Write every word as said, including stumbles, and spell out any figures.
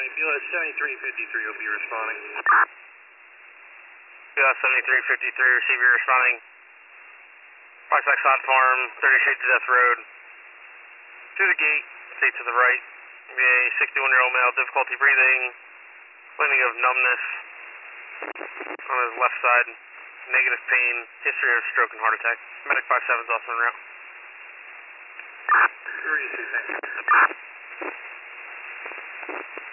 Alright, B L S seventy-three fifty-three will be responding. B L S seventy-three fifty-three, receive you responding. Flashback Sod Farm, thirty Shades to Death Road. To the gate, stay to the right. A sixty-one-year-old male, difficulty breathing, complaining of numbness on his left side, negative pain, history of stroke and heart attack. Medic five seven is also en route. Where are you, thanks.